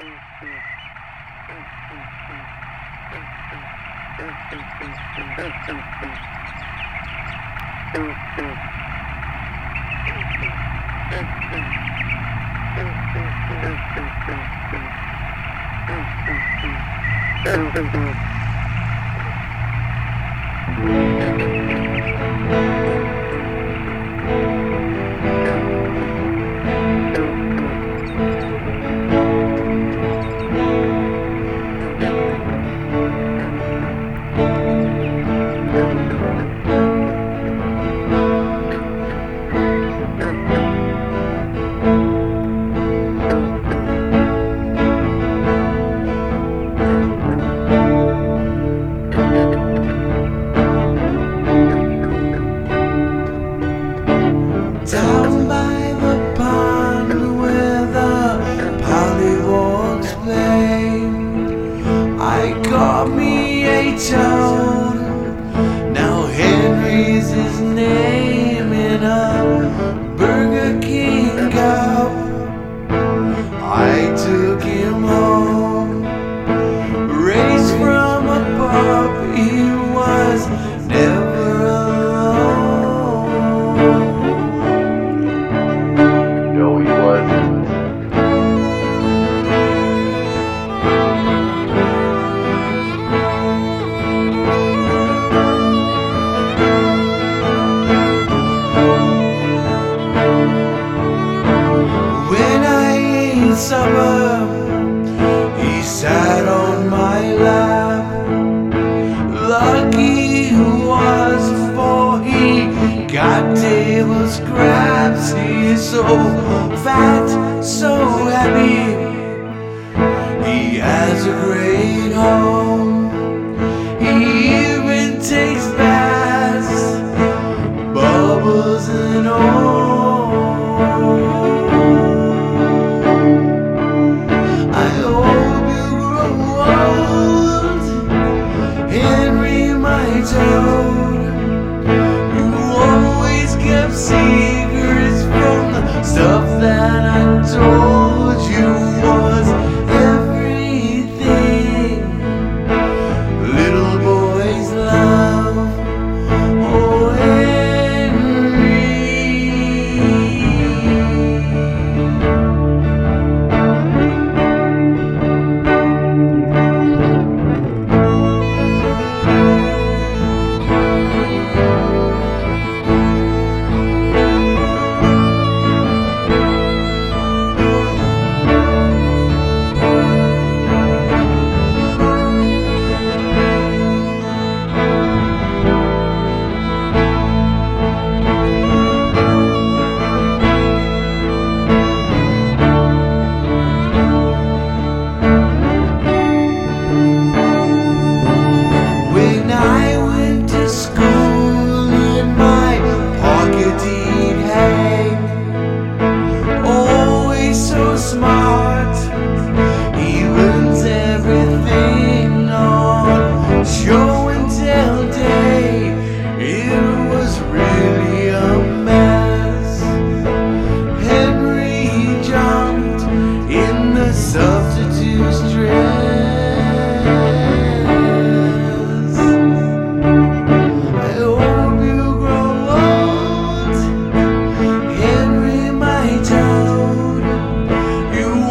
Down by the pond where the pollywogs play, I got me a toad. Now Henry's his name in a Burger King cup. I took him home, raised from a pup. He was never alone. No, he wasn't. When I ate supper, he sat on my lap. Lucky he was, for he got table scraps. He's so fat, so happy. He has a great home. He even takes baths, bubbles and all. I hope you grow old, Henry, my toad. You always kept secrets from the stuff that I told you. Was everything little boys love. Oh, Henry. When I went to school, in my pocket he'd hang. Always so smart, he learns everything on show and tell day. It was really a mess. Henry jumped in the substitute's dress. I hope you grow old, Henry, my toad. You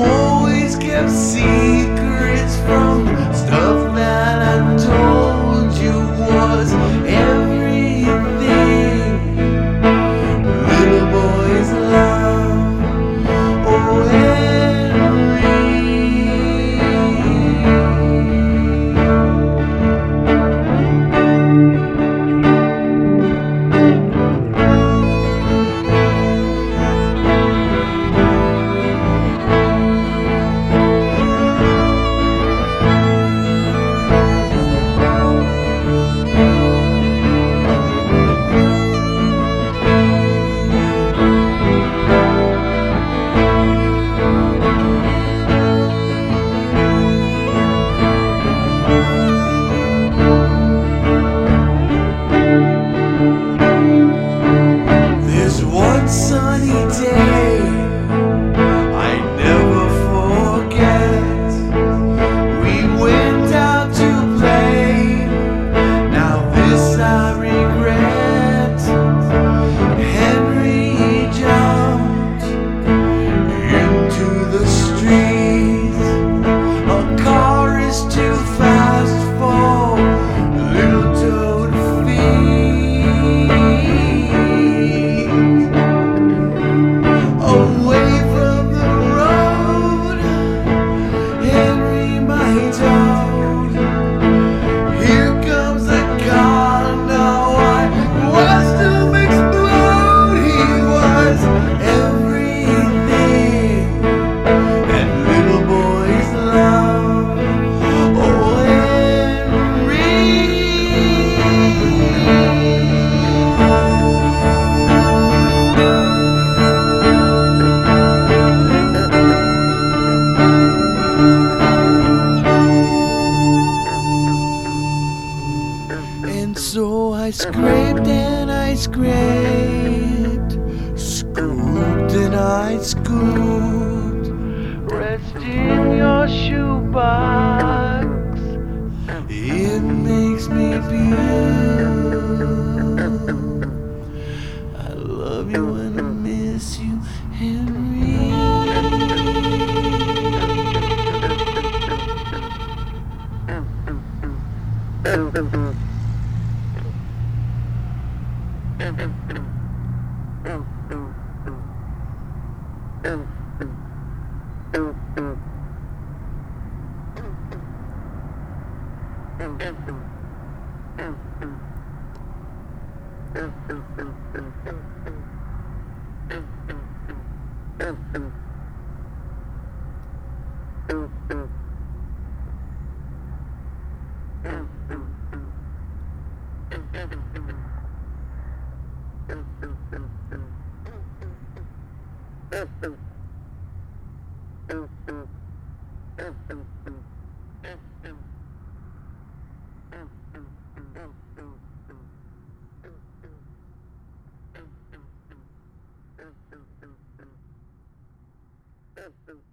scraped and I scraped, scooped and I scooped. Rest in your shoebox, it makes me blue. I love you and I miss you, Henry. Mm-hmm.